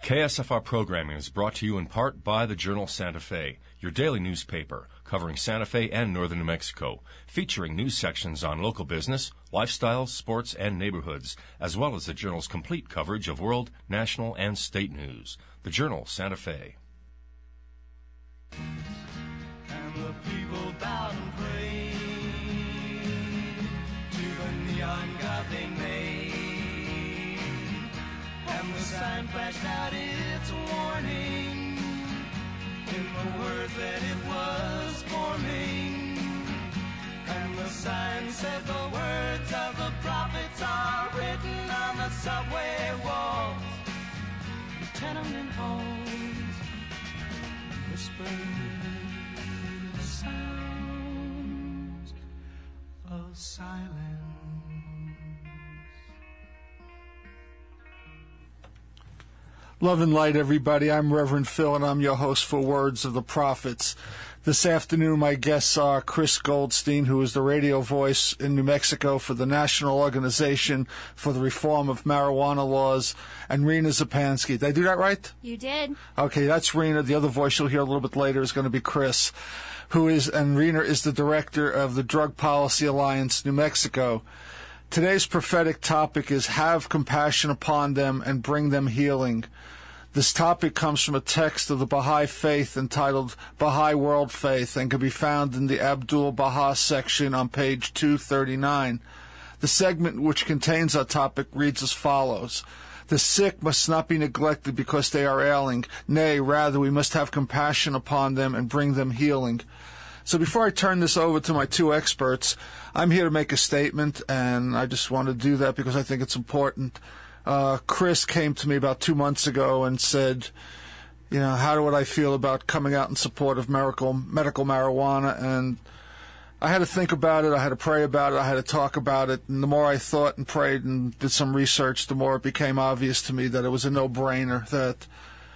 KSFR programming is brought to you in part by the Journal Santa Fe, your daily newspaper covering Santa Fe and northern New Mexico, featuring news sections on local business, lifestyles, sports, and neighborhoods, as well as the Journal's complete coverage of world, national, and state news. The Journal Santa Fe. And the people bowed and prayed to the neon god they made. And the sign flashed out its warning in the words that it was forming. And the sign said the words of the prophets are written on the subway walls, the tenement halls, whispering the sounds of silence. Love and light, everybody. I'm Reverend Phil, and I'm your host for Words of the Prophets. This afternoon, my guests are Chris Goldstein, who is the radio voice in New Mexico for the National Organization for the Reform of Marijuana Laws, and Rena Zupansky. Did I do that right? You did. Okay, that's Rena. The other voice you'll hear a little bit later is going to be Chris, and Rena is the director of the Drug Policy Alliance, New Mexico. Today's prophetic topic is have compassion upon them and bring them healing. This topic comes from a text of the Baha'i Faith entitled Baha'i World Faith and can be found in the Abdul Baha section on page 239. The segment which contains our topic reads as follows. The sick must not be neglected because they are ailing. Nay, rather, we must have compassion upon them and bring them healing. So before I turn this over to my two experts, I'm here to make a statement, and I just want to do that because I think it's important. Chris came to me about 2 months ago and said, how would I feel about coming out in support of medical marijuana? And I had to think about it, I had to pray about it, I had to talk about it, and the more I thought and prayed and did some research, the more it became obvious to me that it was a no-brainer, that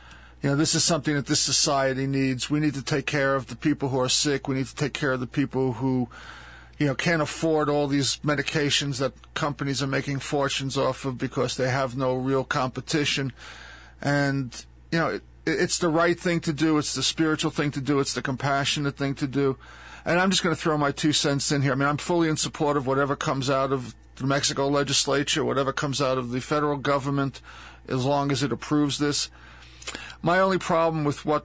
this is something that this society needs. We need to take care of the people who are sick. We need to take care of the people who, can't afford all these medications that companies are making fortunes off of because they have no real competition. And, it's the right thing to do. It's the spiritual thing to do. It's the compassionate thing to do. And I'm just going to throw my 2 cents in here. I'm fully in support of whatever comes out of the New Mexico legislature, whatever comes out of the federal government, as long as it approves this. My only problem with what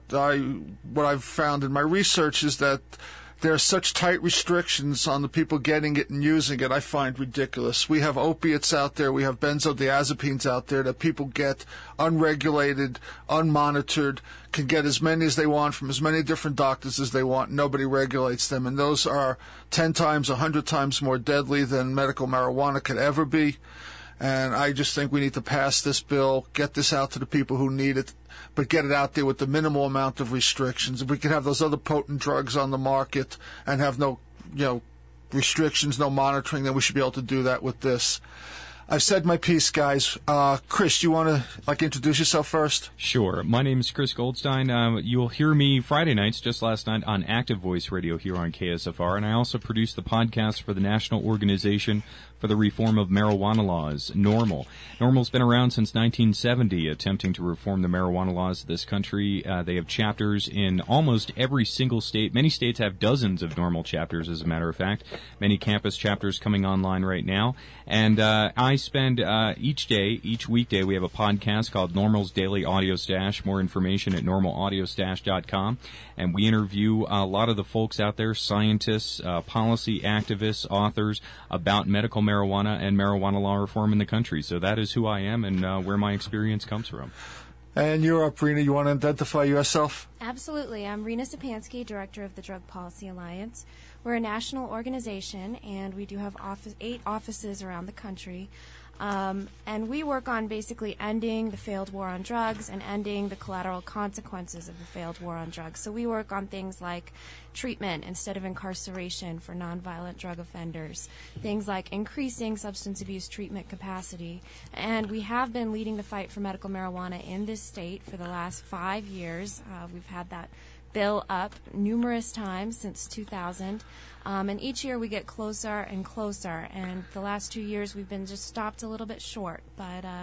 I've found in my research is that there are such tight restrictions on the people getting it and using it. I find ridiculous. We have opiates out there. We have benzodiazepines out there that people get unregulated, unmonitored, can get as many as they want from as many different doctors as they want. Nobody regulates them. And those are 10 times, 100 times more deadly than medical marijuana could ever be. And I just think we need to pass this bill, get this out to the people who need it, but get it out there with the minimal amount of restrictions. If we can have those other potent drugs on the market and have no, restrictions, no monitoring, then we should be able to do that with this. I've said my piece, guys. Chris, do you want to introduce yourself first? Sure. My name is Chris Goldstein. You'll hear me Friday nights, just last night, on Active Voice Radio here on KSFR, and I also produce the podcast for the National Organization for the Reform of Marijuana Laws, NORML. NORML's been around since 1970, attempting to reform the marijuana laws of this country. They have chapters in almost every single state. Many states have dozens of NORML chapters, as a matter of fact. Many campus chapters coming online right now. And I spend each weekday, we have a podcast called NORML's Daily Audio Stash. More information at normalaudiostash.com. And we interview a lot of the folks out there, scientists, policy activists, authors, about medical marijuana and marijuana law reform in the country. So that is who I am and where my experience comes from. And you're up, Rena. You want to identify yourself? Absolutely. I'm Rena Zupansky, director of the Drug Policy Alliance. We're a national organization, and we do have 8 offices around the country. And we work on basically ending the failed war on drugs and ending the collateral consequences of the failed war on drugs. So we work on things like treatment instead of incarceration for nonviolent drug offenders, things like increasing substance abuse treatment capacity. And we have been leading the fight for medical marijuana in this state for the last 5 years. We've had that bill up numerous times since 2000. And each year we get closer and closer. And the last 2 years we've been just stopped a little bit short. But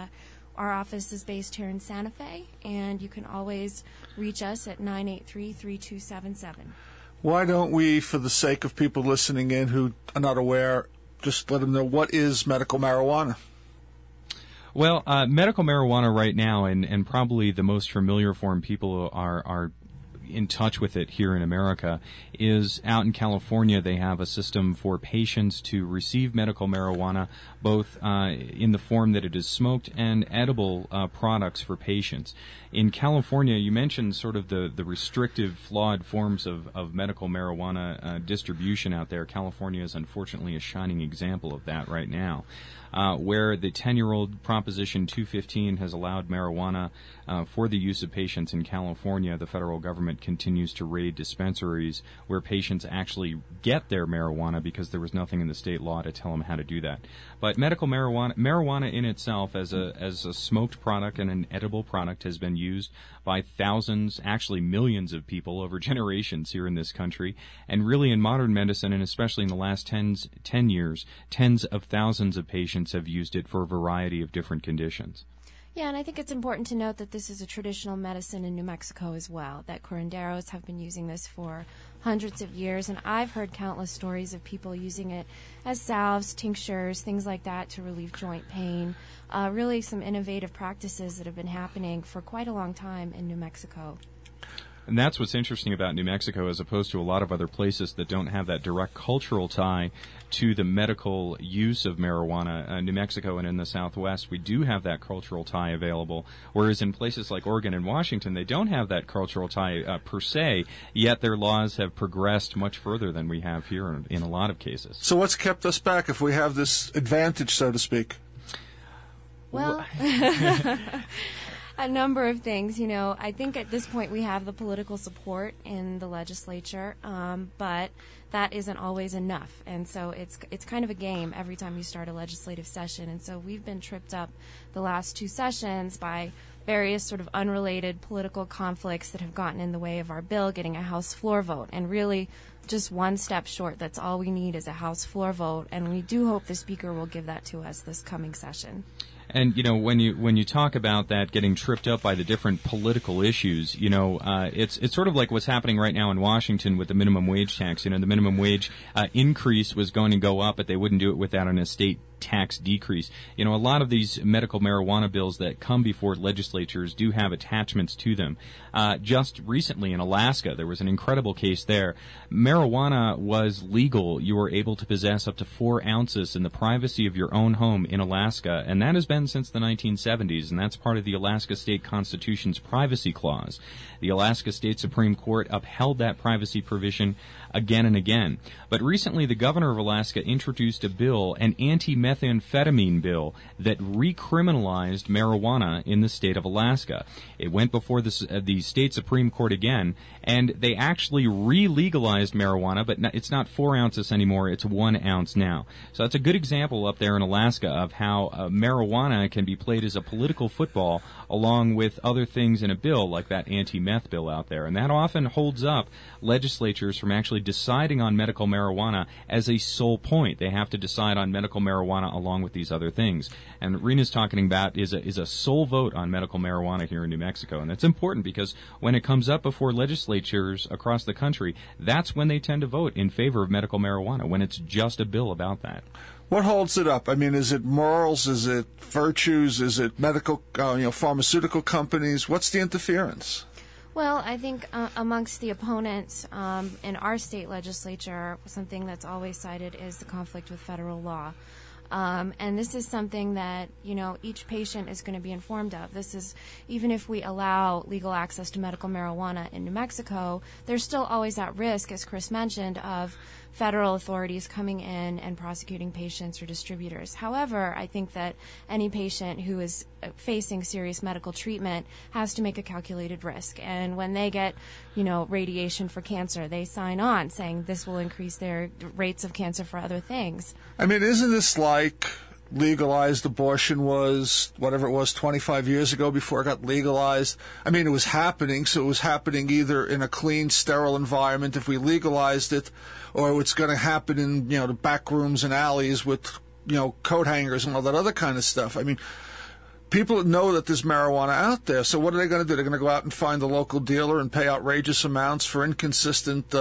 Our office is based here in Santa Fe, and you can always reach us at 983-3277. Why don't we, for the sake of people listening in who are not aware, just let them know what is medical marijuana? Well, medical marijuana right now, and probably the most familiar form people are in touch with it here in America, is out in California. They have a system for patients to receive medical marijuana, both in the form that it is smoked and edible products for patients. In California, you mentioned sort of the restrictive, flawed forms of medical marijuana distribution out there. California is unfortunately a shining example of that right now. Where the 10-year-old Proposition 215 has allowed marijuana for the use of patients in California, the federal government continues to raid dispensaries where patients actually get their marijuana because there was nothing in the state law to tell them how to do that. But medical marijuana in itself as a smoked product and an edible product has been used by thousands, actually millions of people over generations here in this country. And really in modern medicine, and especially in the last 10 years, tens of thousands of patients have used it for a variety of different conditions. Yeah, and I think it's important to note that this is a traditional medicine in New Mexico as well, that curanderos have been using this for hundreds of years, and I've heard countless stories of people using it as salves, tinctures, things like that to relieve joint pain. Really some innovative practices that have been happening for quite a long time in New Mexico. And that's what's interesting about New Mexico as opposed to a lot of other places that don't have that direct cultural tie to the medical use of marijuana. New Mexico and in the Southwest, we do have that cultural tie available, whereas in places like Oregon and Washington, they don't have that cultural tie per se, yet their laws have progressed much further than we have here in a lot of cases. So what's kept us back if we have this advantage, so to speak? Well, a number of things. You know, I think at this point we have the political support in the legislature, but that isn't always enough. And so it's kind of a game every time you start a legislative session. And so we've been tripped up the last two sessions by various sort of unrelated political conflicts that have gotten in the way of our bill getting a House floor vote. And really just one step short. That's all we need is a House floor vote. And we do hope the Speaker will give that to us this coming session. And, you know, when you talk about that getting tripped up by the different political issues, you know, it's sort of like what's happening right now in Washington with the minimum wage tax. You know, the minimum wage increase was going to go up, but they wouldn't do it without an estate tax decrease. You know, a lot of these medical marijuana bills that come before legislatures do have attachments to them. Just recently in Alaska, there was an incredible case there. Marijuana was legal. You were able to possess up to 4 ounces in the privacy of your own home in Alaska, and that has been since the 1970s, and that's part of the Alaska State Constitution's Privacy Clause. The Alaska State Supreme Court upheld that privacy provision again and again. But recently, the governor of Alaska introduced a bill, an anti-methamphetamine bill, that recriminalized marijuana in the state of Alaska. It went before the state Supreme Court again, and they actually re-legalized marijuana, but it's not 4 ounces anymore, it's 1 ounce now. So that's a good example up there in Alaska of how marijuana can be played as a political football along with other things in a bill, like that anti-meth bill out there. And that often holds up legislatures from actually deciding on medical marijuana as a sole point. They have to decide on medical marijuana along with these other things. And Rena's talking about is a sole vote on medical marijuana here in New Mexico. And that's important because when it comes up before legislatures across the country, that's when they tend to vote in favor of medical marijuana, when it's just a bill about that. What holds it up? I mean, is it morals? Is it virtues? Is it medical, pharmaceutical companies? What's the interference? Well, I think amongst the opponents in our state legislature, something that's always cited is the conflict with federal law. And this is something that, each patient is going to be informed of. This is, even if we allow legal access to medical marijuana in New Mexico, there's still always that risk, as Chris mentioned, of federal authorities coming in and prosecuting patients or distributors. However, I think that any patient who is facing serious medical treatment has to make a calculated risk. And when they get, radiation for cancer, they sign on saying this will increase their rates of cancer for other things. I mean, isn't this like legalized abortion was, whatever it was, 25 years ago before it got legalized? I mean, it was happening, so it was happening either in a clean, sterile environment if we legalized it, or it's going to happen in, the back rooms and alleys with, coat hangers and all that other kind of stuff. I mean, people know that there's marijuana out there. So what are they going to do? They're going to go out and find the local dealer and pay outrageous amounts for inconsistent,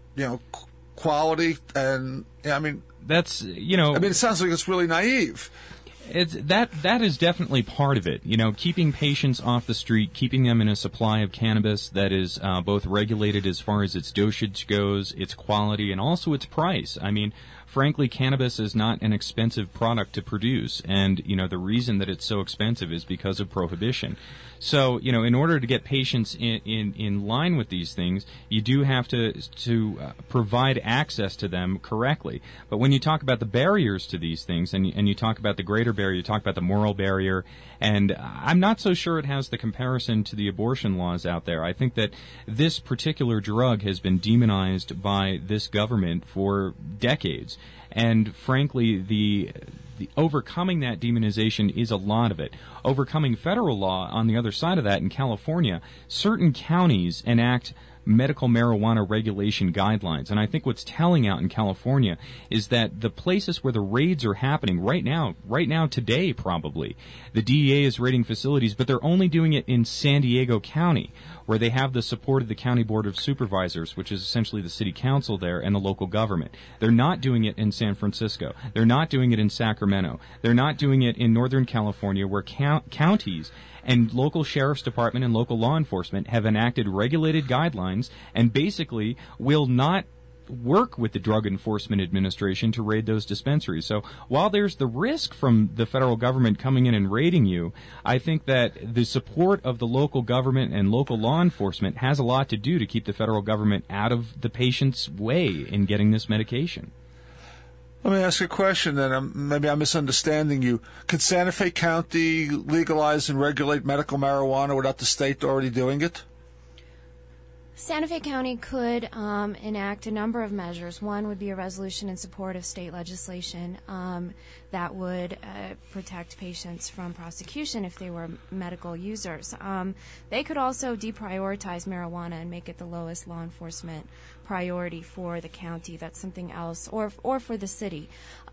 quality. And I mean, that's it sounds like it's really naive. That is definitely part of it. Keeping patients off the street, keeping them in a supply of cannabis that is both regulated as far as its dosage goes, its quality, and also its price. I mean, frankly, cannabis is not an expensive product to produce, and the reason that it's so expensive is because of prohibition. So, in order to get patients in line with these things, you do have to provide access to them correctly. But when you talk about the barriers to these things, and you talk about the greater barrier, you talk about the moral barrier, and I'm not so sure it has the comparison to the abortion laws out there. I think that this particular drug has been demonized by this government for decades. And frankly, the overcoming that demonization is a lot of it. Overcoming federal law on the other side of that in California, certain counties enact medical marijuana regulation guidelines. And I think what's telling out in California is that the places where the raids are happening right now today probably, the DEA is raiding facilities, but they're only doing it in San Diego County, where they have the support of the County Board of Supervisors, which is essentially the city council there, and the local government. They're not doing it in San Francisco. They're not doing it in Sacramento. They're not doing it in Northern California, where counties and local sheriff's department and local law enforcement have enacted regulated guidelines and basically will not work with the Drug Enforcement Administration to raid those dispensaries. So while there's the risk from the federal government coming in and raiding you, I think that the support of the local government and local law enforcement has a lot to do to keep the federal government out of the patient's way in getting this medication. Let me ask you a question, then. Maybe I'm misunderstanding you. Could Santa Fe County legalize and regulate medical marijuana without the state already doing it? Santa Fe County could enact a number of measures. One would be a resolution in support of state legislation that would protect patients from prosecution if they were medical users. They could also deprioritize marijuana and make it the lowest law enforcement priority for the county. That's something else, or for the city.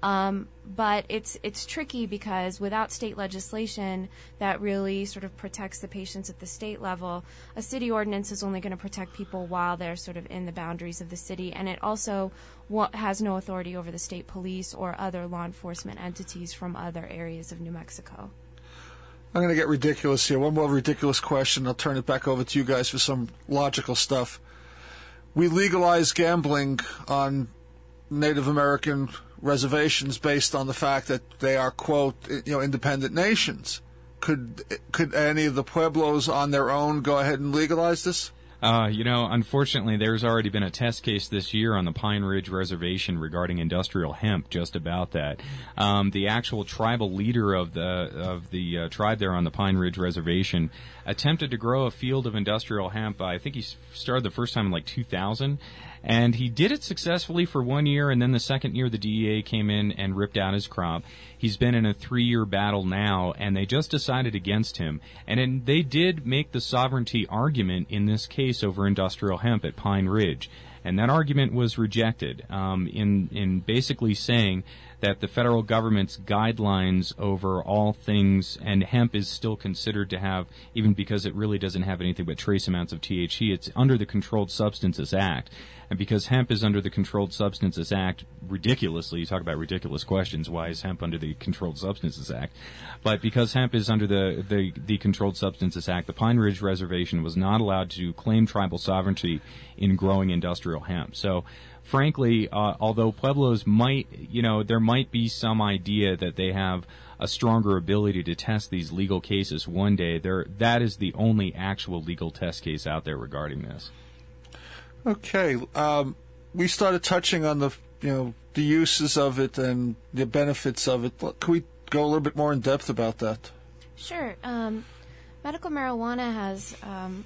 But it's tricky because without state legislation that really sort of protects the patients at the state level, a city ordinance is only going to protect people while they're sort of in the boundaries of the city, and it also has no authority over the state police or other law enforcement entities from other areas of New Mexico. I'm going to get ridiculous here. One more ridiculous question. I'll turn it back over to you guys for some logical stuff. We legalize gambling on Native American reservations based on the fact that they are, quote, independent nations. Could any of the pueblos on their own go ahead and legalize this? Unfortunately, there's already been a test case this year on the Pine Ridge Reservation regarding industrial hemp, just about that. The actual tribal leader of the tribe there on the Pine Ridge Reservation attempted to grow a field of industrial hemp. I think he started the first time in 2000. And he did it successfully for 1 year, and then the second year the DEA came in and ripped out his crop. He's been in a 3-year battle now, and they just decided against him. And they did make the sovereignty argument in this case over industrial hemp at Pine Ridge. And that argument was rejected in basically saying that the federal government's guidelines over all things, and hemp is still considered to have, even because it really doesn't have anything but trace amounts of THC, it's under the Controlled Substances Act. And because hemp is under the Controlled Substances Act, ridiculously, you talk about ridiculous questions, why is hemp under the Controlled Substances Act? But because hemp is under the Controlled Substances Act, the Pine Ridge Reservation was not allowed to claim tribal sovereignty in growing industrial hemp. So, frankly, although Pueblos might, there might be some idea that they have a stronger ability to test these legal cases one day, that is the only actual legal test case out there regarding this. Okay, we started touching on the uses of it and the benefits of it. Could we go a little bit more in depth about that? Sure. Medical marijuana has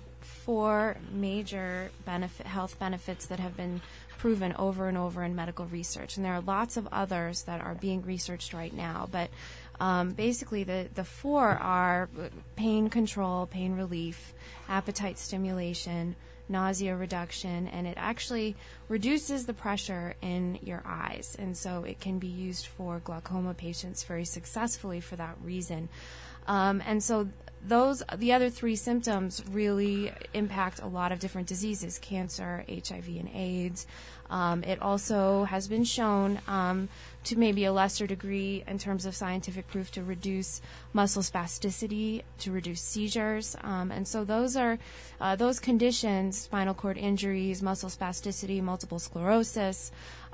4 major health benefits that have been proven over and over in medical research, and there are lots of others that are being researched right now. But basically, the 4 are pain control, pain relief, appetite stimulation, nausea reduction, and it actually reduces the pressure in your eyes, and so it can be used for glaucoma patients very successfully for that reason. And so the other three symptoms really impact a lot of different diseases: cancer, HIV, and AIDS. It also has been shown to maybe a lesser degree in terms of scientific proof to reduce muscle spasticity, to reduce seizures. And so those are those conditions: spinal cord injuries, muscle spasticity, multiple sclerosis.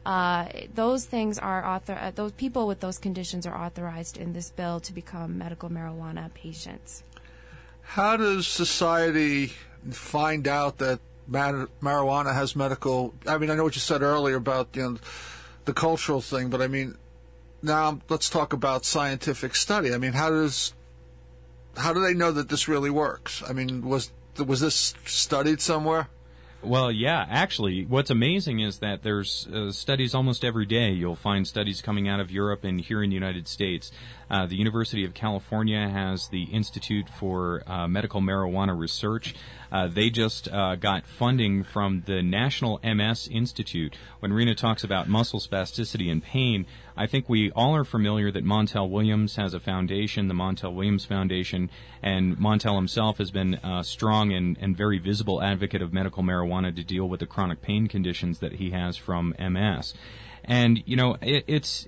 Those things are those people with those conditions are authorized in this bill to become medical marijuana patients. How does society find out that marijuana has medical? I mean, I know what you said earlier about the cultural thing, but I mean, now let's talk about scientific study. I mean, how do they know that this really works? I mean, was this studied somewhere? Well, yeah, actually, what's amazing is that there's studies almost every day. You'll find studies coming out of Europe and here in the United States. The University of California has the Institute for Medical Marijuana Research. They just got funding from the National MS Institute. When Rena talks about muscle spasticity and pain, I think we all are familiar that Montel Williams has a foundation, the Montel Williams Foundation, and Montel himself has been a strong and very visible advocate of medical marijuana to deal with the chronic pain conditions that he has from MS. And, it's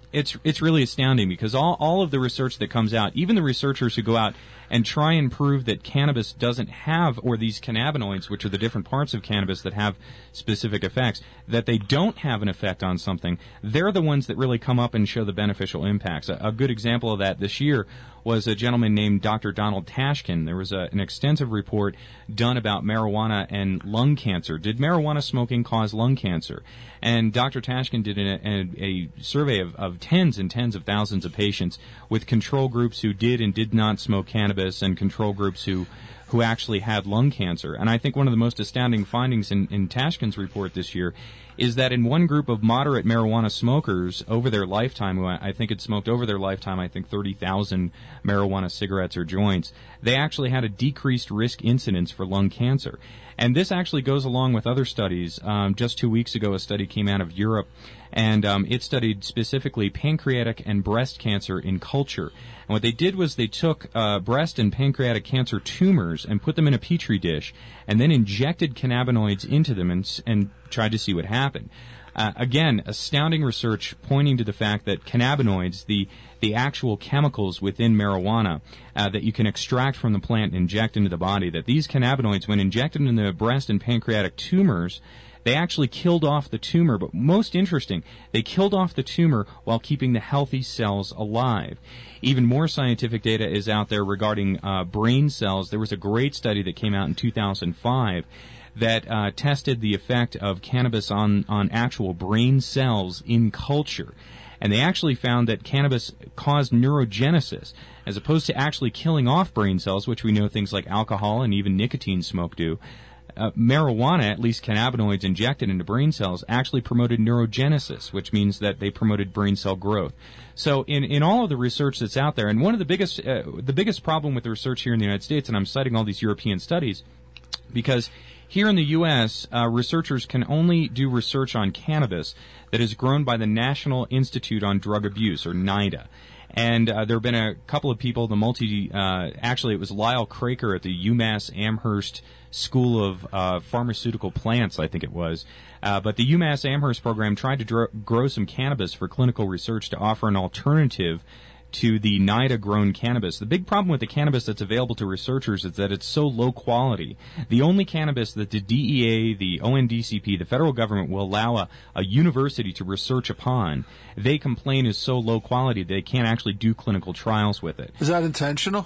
really astounding because all of the research that comes out, even the researchers who go out and try and prove that cannabis doesn't have, or these cannabinoids, which are the different parts of cannabis that have specific effects, that they don't have an effect on something, they're the ones that really come up and show the beneficial impacts. A good example of that this year was a gentleman named Dr. Donald Tashkin. There was an extensive report done about marijuana and lung cancer. Did marijuana smoking cause lung cancer? And Dr. Tashkin did a survey of tens and tens of thousands of patients with control groups who did and did not smoke cannabis and control groups who actually had lung cancer. And I think one of the most astounding findings in Tashkin's report this year is that in one group of moderate marijuana smokers over their lifetime, who I think had smoked over their lifetime, I think 30,000 marijuana cigarettes or joints, they actually had a decreased risk incidence for lung cancer. And this actually goes along with other studies. Just 2 weeks ago, a study came out of Europe, and it studied specifically pancreatic and breast cancer in culture. And what they did was they took breast and pancreatic cancer tumors and put them in a petri dish and then injected cannabinoids into them and tried to see what happened. Again, astounding research pointing to the fact that cannabinoids, the actual chemicals within marijuana that you can extract from the plant and inject into the body, that these cannabinoids, when injected in the breast and pancreatic tumors, they actually killed off the tumor, but most interesting, they killed off the tumor while keeping the healthy cells alive. Even more scientific data is out there regarding brain cells. There was a great study that came out in 2005 that tested the effect of cannabis on actual brain cells in culture. And they actually found that cannabis caused neurogenesis, as opposed to actually killing off brain cells, which we know things like alcohol and even nicotine smoke do. Marijuana, at least cannabinoids injected into brain cells, actually promoted neurogenesis, which means that they promoted brain cell growth. So in all of the research that's out there, and one of the biggest problem with the research here in the United States, and I'm citing all these European studies, because here in the U.S., researchers can only do research on cannabis that is grown by the National Institute on Drug Abuse, or NIDA. And there have been a couple of people, actually it was Lyle Craker at the UMass Amherst School of Pharmaceutical Plants, I think it was. But the UMass Amherst program tried to grow some cannabis for clinical research to offer an alternative to the NIDA-grown cannabis. The big problem with the cannabis that's available to researchers is that it's so low quality. The only cannabis that the DEA, the ONDCP, the federal government will allow a university to research upon, they complain is so low quality they can't actually do clinical trials with it. Is that intentional?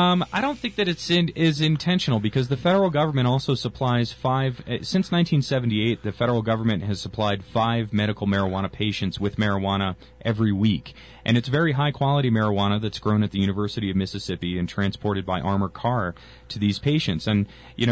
I don't think that is intentional, because the federal government also supplies since 1978, the federal government has supplied 5 medical marijuana patients with marijuana every week. And it's very high quality marijuana that's grown at the University of Mississippi and transported by armored car to these patients. And,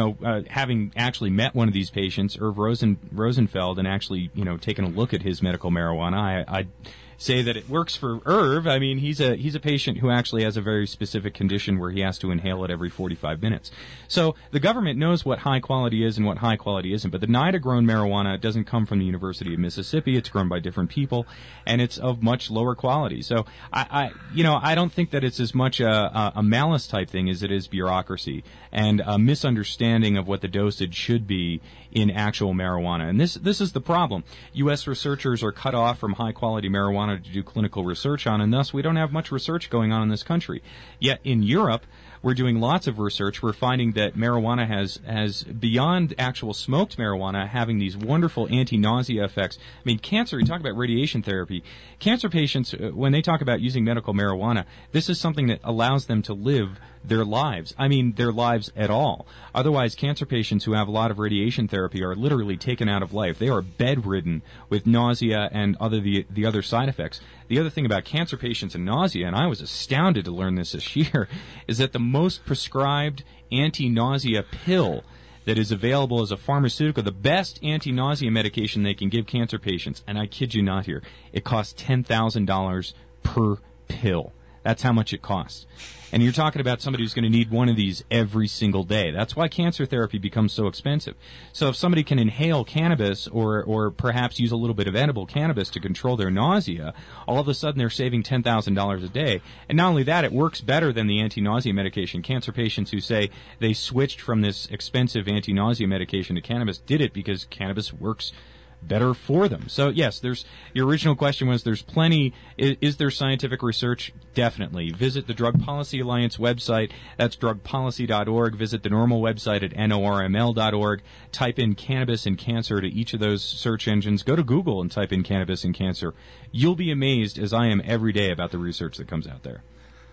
having actually met one of these patients, Irv Rosenfeld, and actually, taken a look at his medical marijuana, I say that it works for Irv. I mean, he's a patient who actually has a very specific condition where he has to inhale it every 45 minutes. So the government knows what high quality is and what high quality isn't. But the NIDA-grown marijuana doesn't come from the University of Mississippi. It's grown by different people, and it's of much lower quality. So I don't think that it's as much a malice type thing as it is bureaucracy and a misunderstanding of what the dosage should be in actual marijuana. And this is the problem. U.S. researchers are cut off from high-quality marijuana to do clinical research on, and thus we don't have much research going on in this country. Yet in Europe, we're doing lots of research. We're finding that marijuana has beyond actual smoked marijuana, having these wonderful anti-nausea effects. I mean, cancer, you talk about radiation therapy. Cancer patients, when they talk about using medical marijuana, this is something that allows them to live their lives. I mean, their lives at all. Otherwise, cancer patients who have a lot of radiation therapy are literally taken out of life. They are bedridden with nausea and the other side effects. The other thing about cancer patients and nausea, and I was astounded to learn this year, is that the most prescribed anti-nausea pill that is available as a pharmaceutical, the best anti-nausea medication they can give cancer patients, and I kid you not here, it costs $10,000 per pill. That's how much it costs. And you're talking about somebody who's going to need one of these every single day. That's why cancer therapy becomes so expensive. So if somebody can inhale cannabis or perhaps use a little bit of edible cannabis to control their nausea, all of a sudden they're saving $10,000 a day. And not only that, it works better than the anti-nausea medication. Cancer patients who say they switched from this expensive anti-nausea medication to cannabis did it because cannabis works better for them. So yes, your original question was there's plenty. Is there scientific research? Definitely. Visit the Drug Policy Alliance website. That's drugpolicy.org. Visit the normal website at norml.org. Type in cannabis and cancer to each of those search engines. Go to Google and type in cannabis and cancer. You'll be amazed, as I am every day, about the research that comes out there.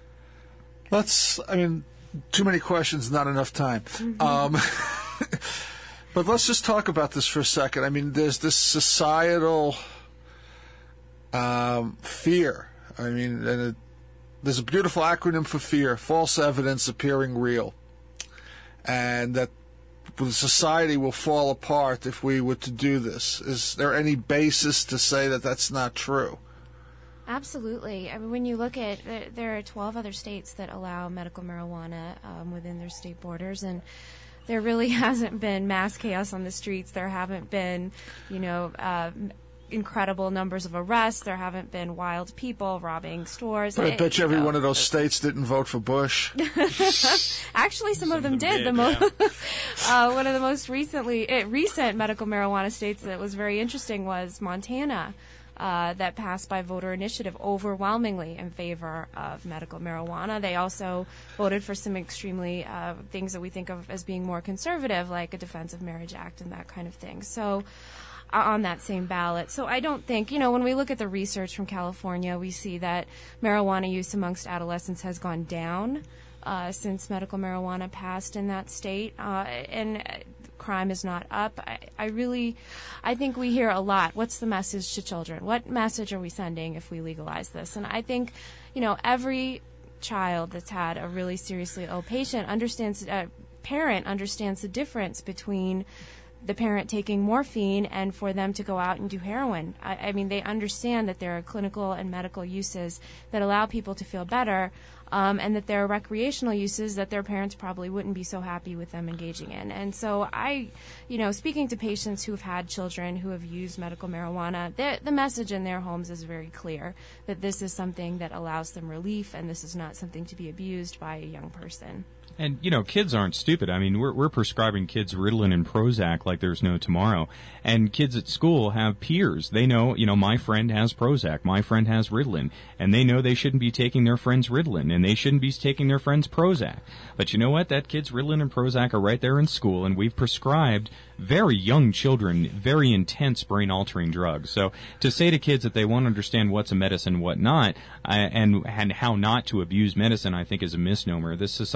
Too many questions, not enough time. But let's just talk about this for a second. I mean, there's this societal fear. I mean, there's a beautiful acronym for fear: false evidence appearing real. And that the society will fall apart if we were to do this. Is there any basis to say that that's not true? Absolutely. I mean, when you look at, there are 12 other states that allow medical marijuana within their state borders, and there really hasn't been mass chaos on the streets. There haven't been, incredible numbers of arrests. There haven't been wild people robbing stores. But I bet you every one of those states didn't vote for Bush. Actually, some of them did. One of the most recent medical marijuana states that was very interesting was Montana. That passed by voter initiative overwhelmingly in favor of medical marijuana. They also voted for some extremely things that we think of as being more conservative, like a Defense of Marriage Act and that kind of thing. So on that same ballot. So I don't think, when we look at the research from California, we see that marijuana use amongst adolescents has gone down since medical marijuana passed in that state. And crime is not up. I think we hear a lot. What's the message to children? What message are we sending if we legalize this? And I think, every child that's had a really seriously ill parent understands the difference between the parent taking morphine and for them to go out and do heroin. I mean, they understand that there are clinical and medical uses that allow people to feel better, and that there are recreational uses that their parents probably wouldn't be so happy with them engaging in. And so speaking to patients who've had children who have used medical marijuana, the message in their homes is very clear that this is something that allows them relief, and this is not something to be abused by a young person. And, kids aren't stupid. I mean, we're prescribing kids Ritalin and Prozac like there's no tomorrow. And kids at school have peers. They know, my friend has Prozac, my friend has Ritalin. And they know they shouldn't be taking their friend's Ritalin, and they shouldn't be taking their friend's Prozac. But you know what? That kid's Ritalin and Prozac are right there in school, and we've prescribed very young children very intense brain-altering drugs. So to say to kids that they won't understand what's a medicine, what not, and how not to abuse medicine, I think is a misnomer. This society is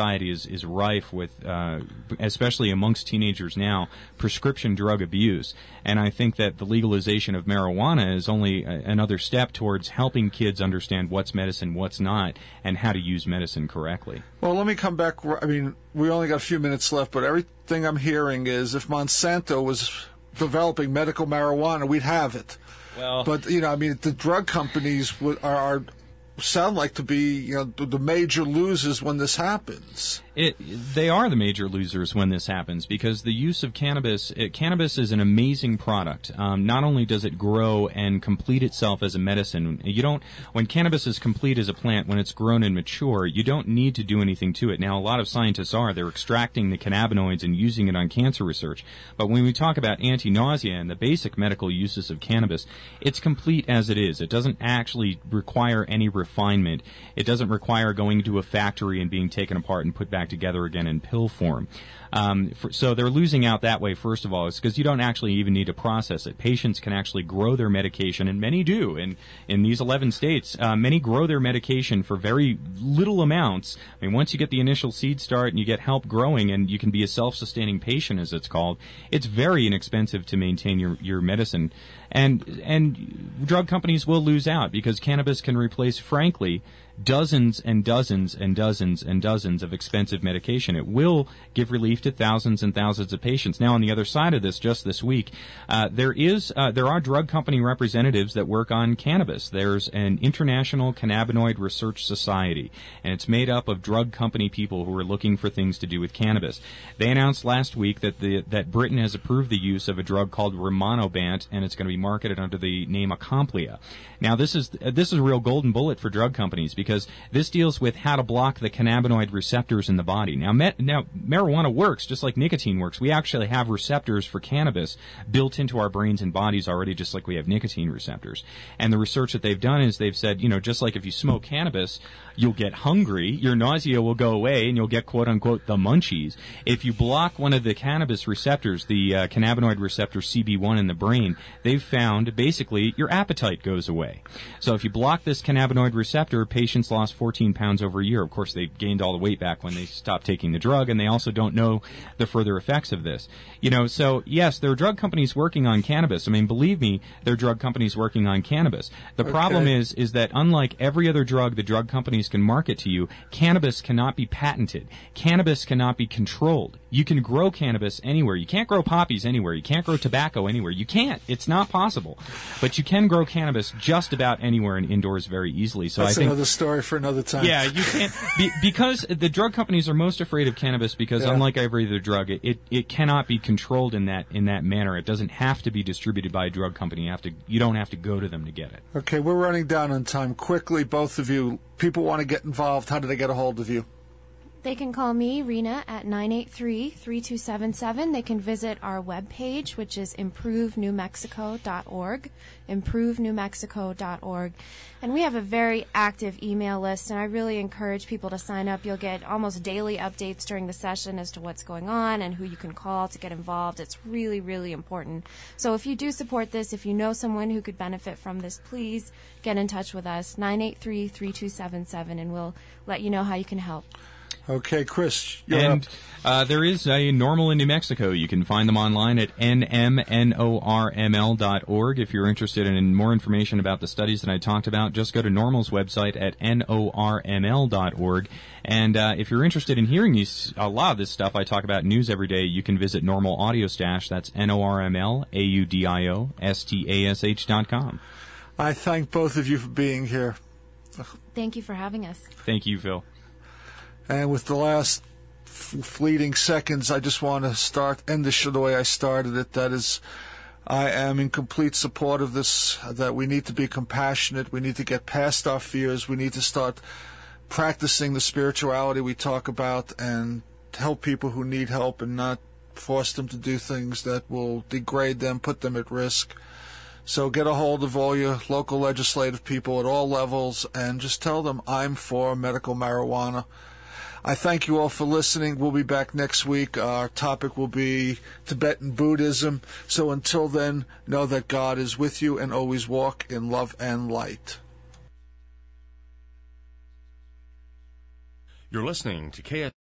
is rife with, especially amongst teenagers now, prescription drug abuse. And I think that the legalization of marijuana is only another step towards helping kids understand what's medicine, what's not, and how to use medicine correctly. Well, let me come back. I mean, we only got a few minutes left, but everything I'm hearing is if Monsanto was developing medical marijuana, we'd have it. Well, but I mean, the drug companies sound like to be, the major losers when this happens. They are the major losers when this happens because the use of cannabis is an amazing product. Not only does it grow and complete itself as a medicine, when cannabis is complete as a plant, when it's grown and mature, you don't need to do anything to it. Now, a lot of scientists they're extracting the cannabinoids and using it on cancer research. But when we talk about anti-nausea and the basic medical uses of cannabis, it's complete as it is. It doesn't actually require any refinement. It doesn't require going to a factory and being taken apart and put back together again in pill form. So they're losing out that way, first of all. It's because you don't actually even need to process it. Patients can actually grow their medication, and many do. In these 11 states, many grow their medication for very little amounts. I mean, once you get the initial seed start and you get help growing and you can be a self-sustaining patient, as it's called, it's very inexpensive to maintain your medicine. And drug companies will lose out because cannabis can replace, frankly, dozens and dozens and dozens and dozens of expensive medication. It will give relief to thousands and thousands of patients. Now, on the other side of this, just this week, there are drug company representatives that work on cannabis. There's an International Cannabinoid Research Society, and it's made up of drug company people who are looking for things to do with cannabis. They announced last week that Britain has approved the use of a drug called Rimonabant, and it's going to be marketed under the name Acomplia. Now, this is a real golden bullet for drug companies because this deals with how to block the cannabinoid receptors in the body. Now, marijuana works just like nicotine works. We actually have receptors for cannabis built into our brains and bodies already, just like we have nicotine receptors. And the research that they've done is they've said, just like if you smoke cannabis, you'll get hungry, your nausea will go away, and you'll get, quote-unquote, the munchies. If you block one of the cannabis receptors, the cannabinoid receptor CB1 in the brain, they've found basically your appetite goes away. So if you block this cannabinoid receptor, patients lost 14 pounds over a year. Of course, they gained all the weight back when they stopped taking the drug, and they also don't know the further effects of this. So yes, there are drug companies working on cannabis. I mean, believe me, there are drug companies working on cannabis. The problem is that unlike every other drug the drug companies can market to you, cannabis cannot be patented. Cannabis cannot be controlled. You can grow cannabis anywhere. You can't grow poppies anywhere. You can't grow tobacco anywhere. You can't. It's not possible. But you can grow cannabis just about anywhere and indoors very easily. So That's I think another story for another time. Yeah, you can't because the drug companies are most afraid of cannabis because unlike every other drug, it cannot be controlled in that manner. It doesn't have to be distributed by a drug company. You don't have to go to them to get it. Okay, we're running down on time. Quickly, both of you, people want to get involved. How do they get a hold of you? They can call me, Rena, at 983-3277. They can visit our webpage, which is improvenewmexico.org, improvenewmexico.org. And we have a very active email list, and I really encourage people to sign up. You'll get almost daily updates during the session as to what's going on and who you can call to get involved. It's really, really important. So if you do support this, if you know someone who could benefit from this, please get in touch with us, 983-3277, and we'll let you know how you can help. Okay, Chris, you're and up. There is a Normal in New Mexico. You can find them online at nmnorml.org. If you're interested in more information about the studies that I talked about, just go to Normal's website at norml.org. And if you're interested in hearing a lot of this stuff I talk about news every day, you can visit Normal Audio Stash. That's normlaudiostash.com. I thank both of you for being here. Thank you for having us. Thank you, Phil. And with the last fleeting seconds, I just want to end the show the way I started it. That is, I am in complete support of this, that we need to be compassionate. We need to get past our fears. We need to start practicing the spirituality we talk about and help people who need help and not force them to do things that will degrade them, put them at risk. So get a hold of all your local legislative people at all levels and just tell them I'm for medical marijuana. I thank you all for listening. We'll be back next week. Our topic will be Tibetan Buddhism. So until then, know that God is with you and always walk in love and light. You're listening to KS